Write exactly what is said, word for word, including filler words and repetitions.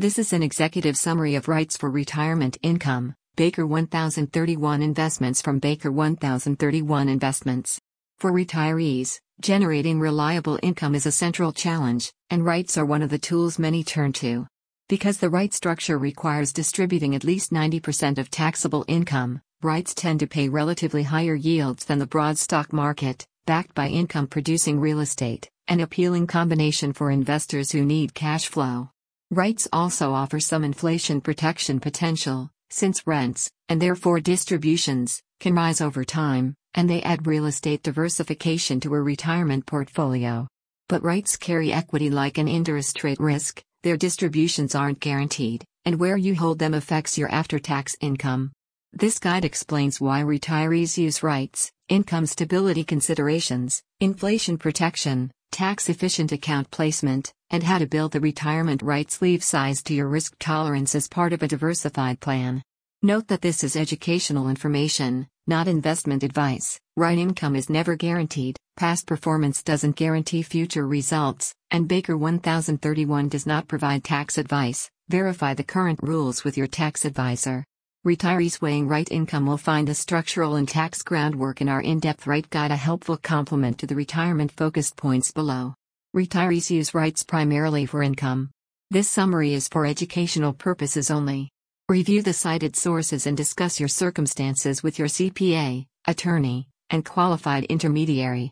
This is an executive summary of Rights for Retirement Income, Baker one thousand thirty-one Investments from Baker one thousand thirty-one Investments. For retirees, generating reliable income is a central challenge, and rights are one of the tools many turn to. Because the right structure requires distributing at least ninety percent of taxable income, rights tend to pay relatively higher yields than the broad stock market, backed by income-producing real estate, an appealing combination for investors who need cash flow. Rights also offer some inflation protection potential, since rents, and therefore distributions, can rise over time, and they add real estate diversification to a retirement portfolio. But rights carry equity-like and interest rate risk, their distributions aren't guaranteed, and where you hold them affects your after-tax income. This guide explains why retirees use rights, income stability considerations, inflation protection, tax-efficient account placement, and how to build the retirement right sleeve size to your risk tolerance as part of a diversified plan. Note that this is educational information, not investment advice. Right income is never guaranteed, past performance doesn't guarantee future results, and Baker one thousand thirty-one does not provide tax advice. Verify the current rules with your tax advisor. Retirees weighing right income will find the structural and tax groundwork in our in-depth Right Guide, a helpful complement to the retirement-focused points below. Retirees use rights primarily for income. This summary is for educational purposes only. Review the cited sources and discuss your circumstances with your C P A, attorney, and qualified intermediary.